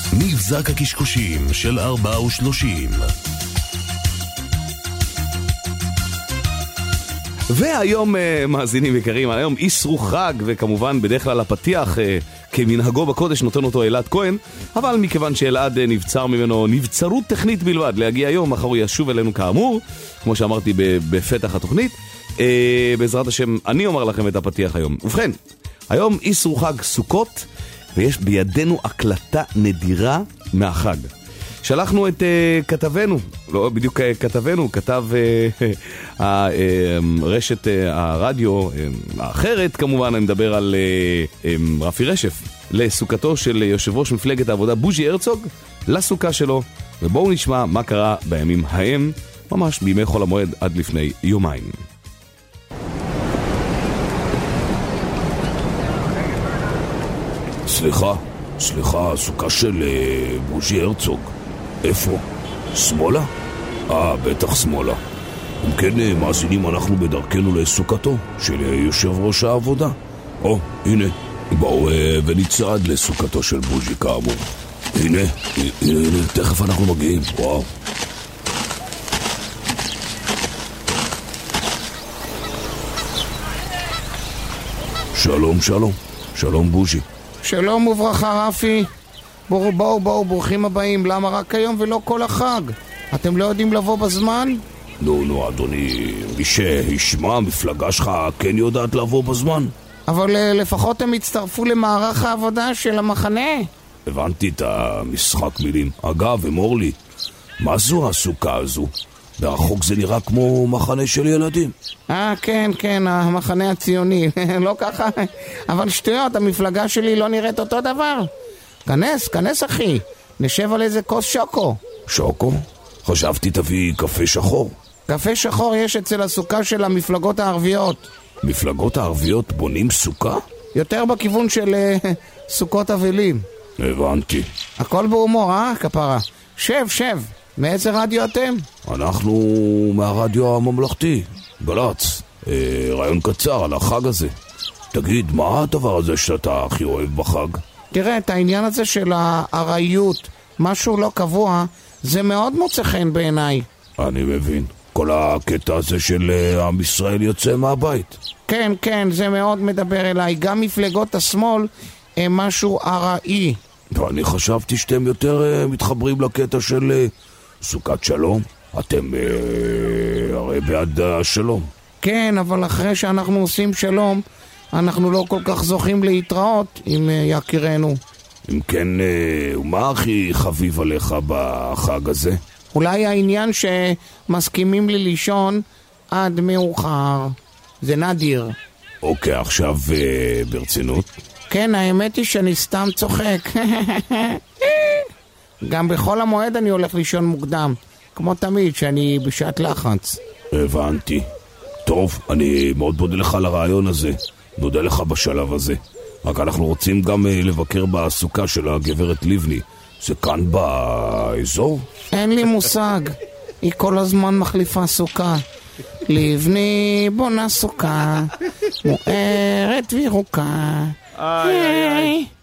מבזק הקשקושים של 34. והיום, מאזינים יקרים, היום איסרו חג, וכמובן בדרך כלל הפתיח כמנהגו בקודש נותן אותו אלעד כהן, אבל מכיוון שאלעד נבצר ממנו נבצרות טכנית בלבד להגיע היום, מחר הוא ישוב אלינו כאמור, כמו שאמרתי בפתח התוכנית. בעזרת השם אני אומר לכם את הפתיח היום. ובכן, היום איסרו חג סוכות, ויש בידינו הקלטה נדירה מהחג. שלחנו את כתבנו, לא בדיוק כתבנו, כתב רשת הרדיו האחרת, כמובן, אני מדבר על רפי רשף, לסוכתו של יושב ראש מפלגת העבודה בוז'י הרצוג, לסוכה שלו, ובואו נשמע מה קרה בימים ההם, ממש בימי חול המועד עד לפני יומיים. סליחה, הסוכה של בוז'י הרצוג. איפה? שמאלה? בטח שמאלה. אם כן, מאזינים, אנחנו בדרכנו לסוכתו של יושב ראש העבודה. הנה, בואו ונצעד לסוכתו של בוז'י כאמור. הנה, תכף אנחנו מגיעים. וואו. שלום בוז'י. שלום וברכה רפי. בואו, ברוכים הבאים. למה רק היום ולא כל החג? אתם לא יודעים לבוא בזמן? נו, אדוני, מי שישמע, המפלגה שלך כן יודעת לבוא בזמן. אבל לפחות הם הצטרפו למערך העבודה של המחנה. הבנתי את המשחק מילים. אגב, אמור לי, מה זו הסוכה הזו? ברחוק זה נראה כמו מחנה של ילדים. כן, המחנה הציוני. לא ככה, אבל שטויות, המפלגה שלי לא נראית אותו דבר. כנס אחי, נשב על איזה כוס שוקו. שוקו? חשבתי תביא קפה שחור. קפה שחור יש אצל הסוכה של המפלגות הערביות. מפלגות הערביות בונים סוכה? יותר בכיוון של סוכות אבלים. הבנתי. הכל בהומור, כפרה? שב. מאיזה רדיו אתם? אנחנו מהרדיו הממלכתי, גלץ. רעיון קצר על החג הזה. תגיד, מה הדבר הזה שאתה הכי אוהב בחג? תראה, את העניין הזה של העריות, משהו לא קבוע, זה מאוד מוצא חן בעיניי. אני מבין. כל הקטע הזה של עם ישראל יוצא מהבית. כן, זה מאוד מדבר אליי. גם מפלגות השמאל הם משהו עראי. ואני חשבתי שאתם יותר מתחברים לקטע של סוכת שלום. אתם הרי בעד השלום. כן, אבל אחרי שאנחנו עושים שלום, אנחנו לא כל כך זוכים להתראות עם יקירנו. אם כן, ומה הכי חביב עליך בחג הזה? אולי העניין שמסכימים לי לישון עד מאוחר. זה נדיר. אוקיי, עכשיו ברצינות? כן, האמת היא שאני סתם צוחק. גם בחול המועד אני הולך לישון מוקדם, כמו תמיד שאני בשעת לחץ. הבנתי. טוב, אני מאוד מודה לך על הרעיון הזה. נודה לך בשלב הזה. רק אנחנו רוצים גם לבקר בסוכה של הגברת לבני. זה כאן באזור? אין לי מושג. היא כל הזמן מחליפה סוכה. לבני בונה סוכה מוארת וירוקה.